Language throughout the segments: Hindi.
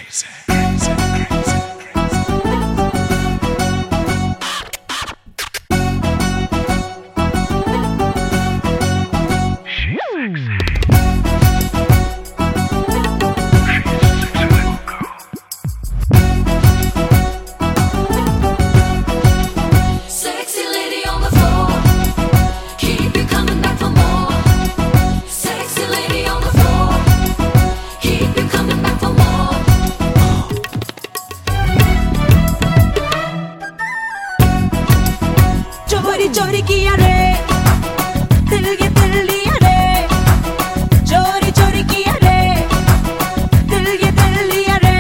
चोरी किया रे दिल ये दिल लिया रे, चोरी चोरी किया रे दिल ये दिल लिया रे,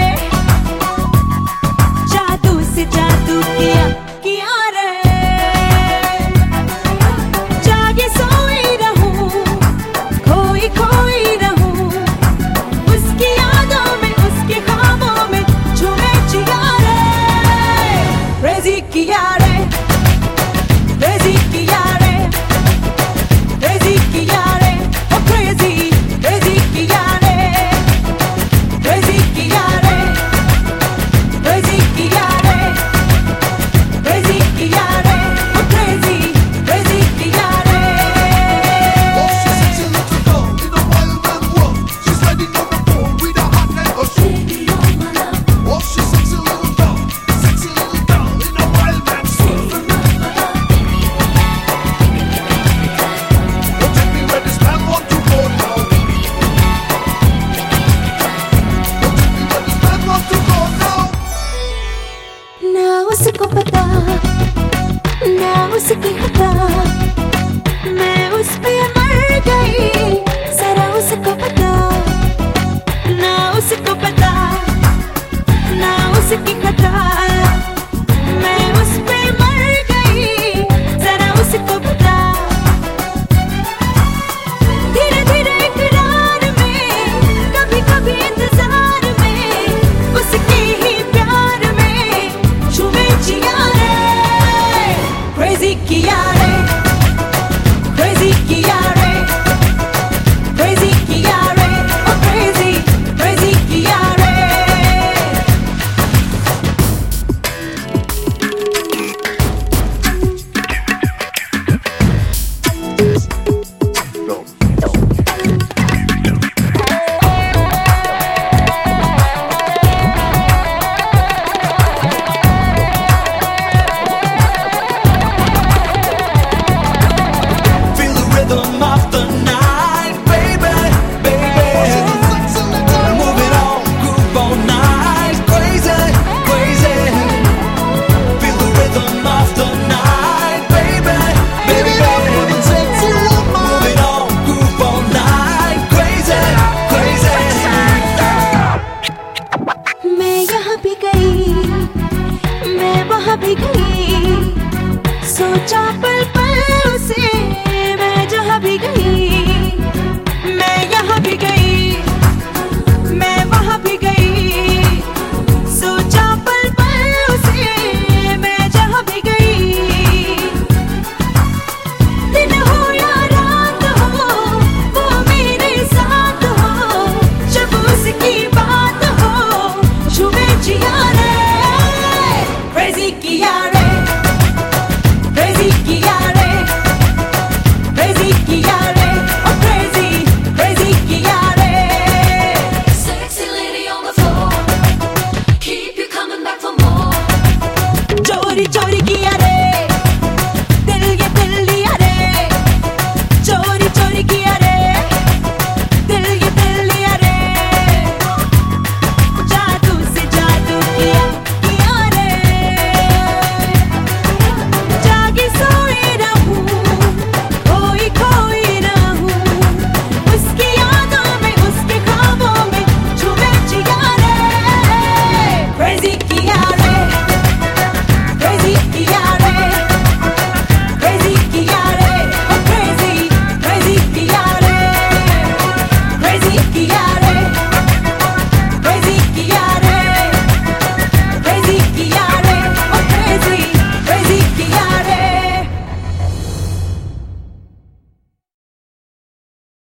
जादू से जादू किया रे, जागे सोई रहूं खोई खोई रहूं उसकी यादों में उसके ख्वाबों में झूमे जिया रे, क्रेजी किया रे crazy कियारे oh crazy crazy कियारे crazy कियारे crazy कियारे crazy कियारे oh crazy crazy कियारे। Oh, she's sexy little girl in a wild and world. She's riding on the pole with a hot like a soul. Oh, she's sexy little girl in a wild and world. उसको पता ना उसकी खता, मैं उस पे मर गई जरा उसको पता, ना उसको पता ना उसकी खता, मैं उस पे मर गई जरा उसको पता, धीरे धीरे इकरार में कभी कभी इंतजार में उसके ही प्यार में झूमे जिया रे, crazy किया रे crazy किया रे crazy किया रे oh crazy crazy किया रे। मैं यहाँ भी गई मैं वहाँ भी गई